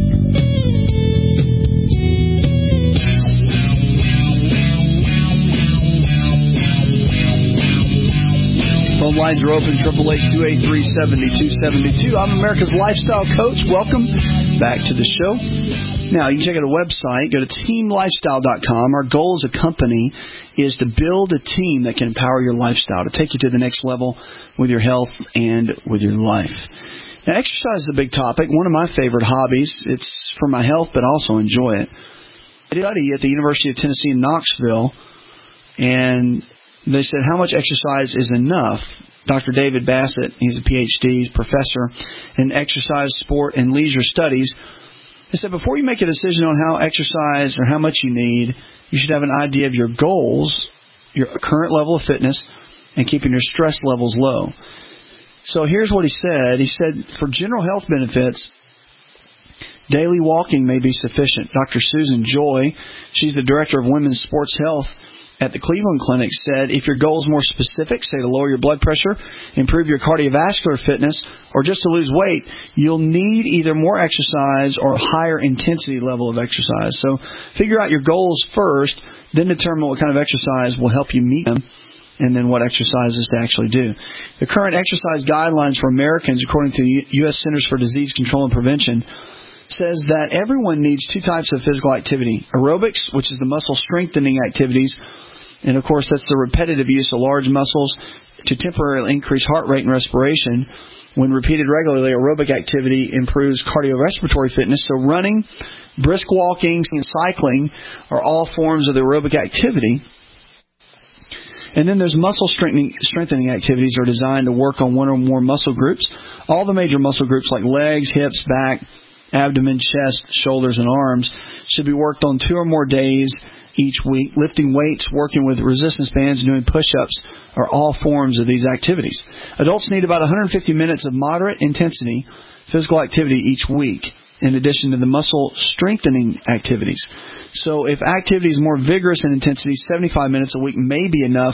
Phone lines are open, eight eight eight, two eight three, seven two seven two. I'm America's Lifestyle Coach. Welcome back to the show. Now, you can check out our website. Go to team lifestyle dot com. Our goal as a company is to build a team that can empower your lifestyle, to take you to the next level with your health and with your life. Now, exercise is a big topic, one of my favorite hobbies. It's for my health, but I also enjoy it. I did a study at the University of Tennessee in Knoxville, and they said, how much exercise is enough? Doctor David Bassett, he's a P H D professor in exercise, sport, and leisure studies. They said, before you make a decision on how exercise or how much you need, you should have an idea of your goals, your current level of fitness, and keeping your stress levels low. So here's what he said. He said, for general health benefits, daily walking may be sufficient. Doctor Susan Joy, she's the director of women's sports health at the Cleveland Clinic, said if your goal is more specific, say to lower your blood pressure, improve your cardiovascular fitness, or just to lose weight, you'll need either more exercise or a higher intensity level of exercise. So figure out your goals first, then determine what kind of exercise will help you meet them, and then what exercises to actually do. The current exercise guidelines for Americans, according to the U S Centers for Disease Control and Prevention, says that everyone needs two types of physical activity. Aerobics, which is the muscle strengthening activities, and, of course, that's the repetitive use of large muscles to temporarily increase heart rate and respiration. When repeated regularly, aerobic activity improves cardiorespiratory fitness. So running, brisk walking, and cycling are all forms of the aerobic activity. And then there's muscle strengthening, strengthening activities that are designed to work on one or more muscle groups. All the major muscle groups like legs, hips, back, abdomen, chest, shoulders, and arms should be worked on two or more days each week. Lifting weights, working with resistance bands, and doing push-ups are all forms of these activities. Adults need about one hundred fifty minutes of moderate intensity physical activity each week, in addition to the muscle strengthening activities. So if activity is more vigorous in intensity, seventy-five minutes a week may be enough.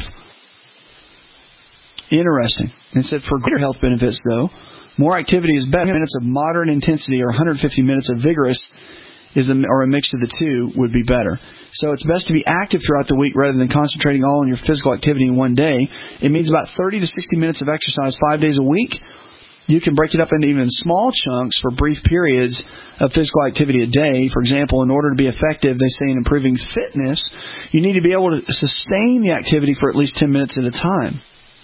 Interesting. It said for greater health benefits, though, more activity is better. Minutes of moderate intensity or one hundred fifty minutes of vigorous is a, or a mix of the two would be better. So it's best to be active throughout the week rather than concentrating all on your physical activity in one day. It means about thirty to sixty minutes of exercise five days a week. You can break it up into even small chunks for brief periods of physical activity a day. For example, in order to be effective, they say in improving fitness, you need to be able to sustain the activity for at least ten minutes at a time.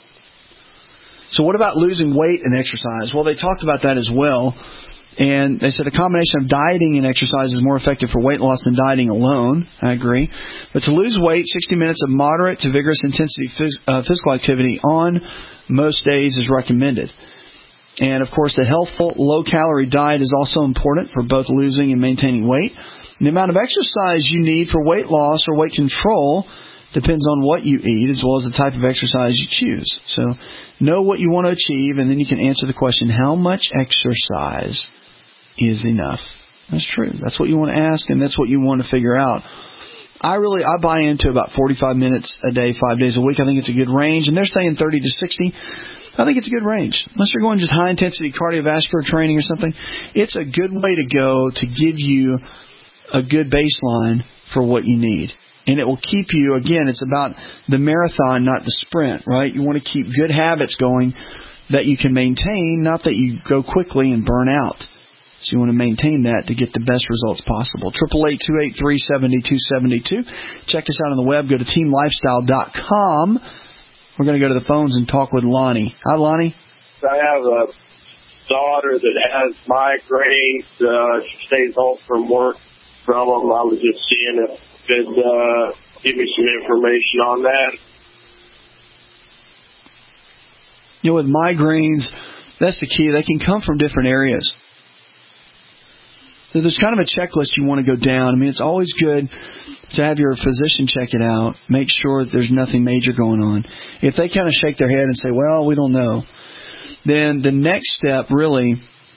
So what about losing weight and exercise? Well, they talked about that as well. And they said a combination of dieting and exercise is more effective for weight loss than dieting alone. I agree. But to lose weight, sixty minutes of moderate to vigorous intensity phys- uh, physical activity on most days is recommended. And, of course, the healthful, low-calorie diet is also important for both losing and maintaining weight. And the amount of exercise you need for weight loss or weight control depends on what you eat as well as the type of exercise you choose. So know what you want to achieve, and then you can answer the question, how much exercise is enough? That's true. That's what you want to ask, and that's what you want to figure out. I really, I buy into about forty-five minutes a day, five days a week. I think it's a good range, and they're saying thirty to sixty. I think it's a good range. Unless you're going just high-intensity cardiovascular training or something, it's a good way to go to give you a good baseline for what you need. And it will keep you, again, it's about the marathon, not the sprint, right? You want to keep good habits going that you can maintain, not that you go quickly and burn out. So you want to maintain that to get the best results possible. eight eight eight, two eight three, seven two seven two. Check us out on the web. Go to team lifestyle dot com. We're going to go to the phones and talk with Lonnie. Hi, Lonnie. I have a daughter that has migraines. Uh, she stays home from work from them. I was just seeing if you could uh, give me some information on that. You know, with migraines, that's the key. They can come from different areas. So there's kind of a checklist you want to go down. I mean, it's always good to have your physician check it out, make sure that there's nothing major going on. If they kind of shake their head and say, well, we don't know, then the next step really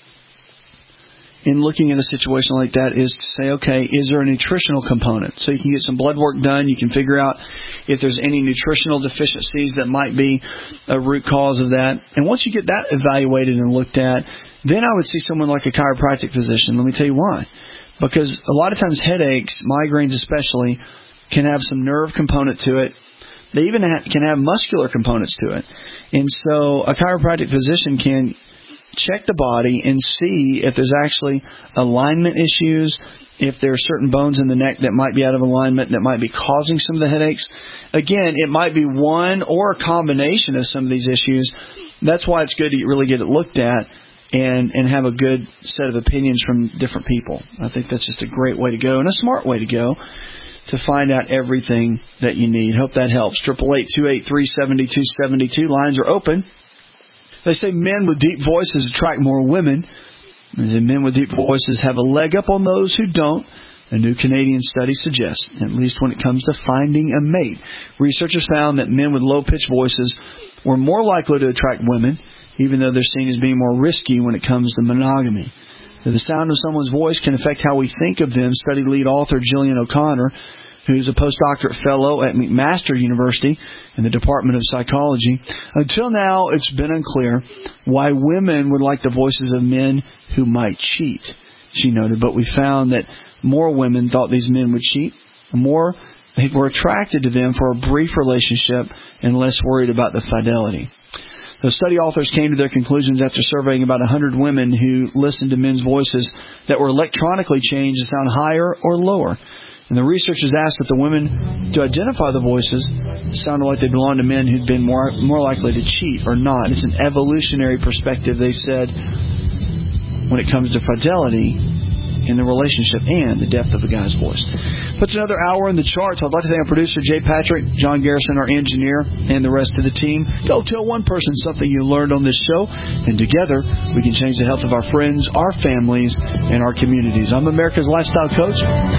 in looking at a situation like that is to say, okay, is there a nutritional component? So you can get some blood work done. You can figure out if there's any nutritional deficiencies that might be a root cause of that. And once you get that evaluated and looked at, then I would see someone like a chiropractic physician. Let me tell you why. Because a lot of times headaches, migraines especially, can have some nerve component to it. They even ha- can have muscular components to it. And so a chiropractic physician can check the body and see if there's actually alignment issues, if there are certain bones in the neck that might be out of alignment that might be causing some of the headaches. Again, it might be one or a combination of some of these issues. That's why it's good to really get it looked at and, and have a good set of opinions from different people. I think that's just a great way to go and a smart way to go to find out everything that you need. Hope that helps. eight eight eight, two eight three, seven two seven two. Lines are open. They say men with deep voices attract more women. And men with deep voices have a leg up on those who don't. A new Canadian study suggests, at least when it comes to finding a mate. Researchers found that men with low-pitched voices were more likely to attract women, even though they're seen as being more risky when it comes to monogamy. The sound of someone's voice can affect how we think of them. Study lead author Gillian O'Connor, who's a postdoctorate fellow at McMaster University in the Department of Psychology. Until now, it's been unclear why women would like the voices of men who might cheat, she noted. But we found that more women thought these men would cheat, more they were attracted to them for a brief relationship and less worried about the fidelity. The study authors came to their conclusions after surveying about one hundred women who listened to men's voices that were electronically changed to sound higher or lower. And the researchers asked that the women to identify the voices sounded like they belonged to men who'd been more more likely to cheat or not. It's an evolutionary perspective, they said, when it comes to fidelity in the relationship and the depth of a guy's voice. Puts another hour in the charts. I'd like to thank our producer, Jay Patrick, John Garrison, our engineer, and the rest of the team. Go tell one person something you learned on this show, and together we can change the health of our friends, our families, and our communities. I'm America's Lifestyle Coach.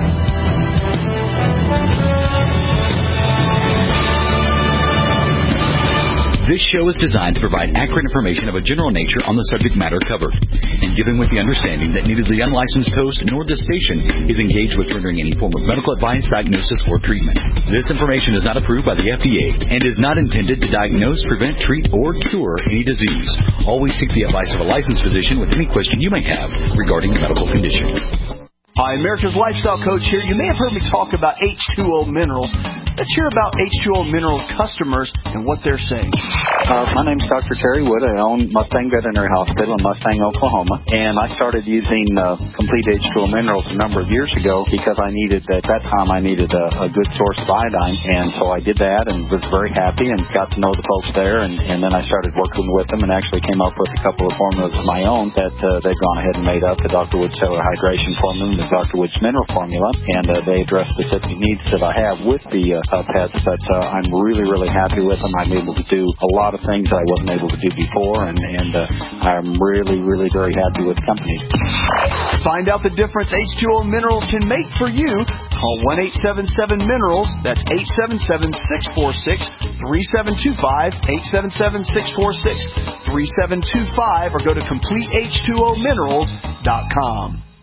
This show is designed to provide accurate information of a general nature on the subject matter covered, and given with the understanding that neither the unlicensed host nor this station is engaged with rendering any form of medical advice, diagnosis, or treatment. This information is not approved by the F D A and is not intended to diagnose, prevent, treat, or cure any disease. Always seek the advice of a licensed physician with any question you may have regarding a medical condition. Hi, America's Lifestyle Coach here. You may have heard me talk about H two O minerals. Let's hear about H two O Minerals customers and what they're saying. Uh, my name's Doctor Terry Wood. I own Mustang Veterinary Hospital in Mustang, Oklahoma. And I started using uh, Complete H two O Minerals a number of years ago because I needed, at that time, I needed a, a good source of iodine. And so I did that and was very happy and got to know the folks there. And, and then I started working with them and actually came up with a couple of formulas of my own that uh, they've gone ahead and made up. The Doctor Wood Cellular Hydration Formula and the Doctor Wood's Mineral Formula. And uh, they address specific needs that I have with the uh, Uh, pets, but uh, I'm really, really happy with them. I'm able to do a lot of things that I wasn't able to do before, and, and uh, I'm really, really very happy with the company. Find out the difference H two O Minerals can make for you. Call one eight seven seven minerals. That's eight seven seven, six four six, three seven two five, eight seven seven, six four six, three seven two five, or go to complete H two O minerals dot com.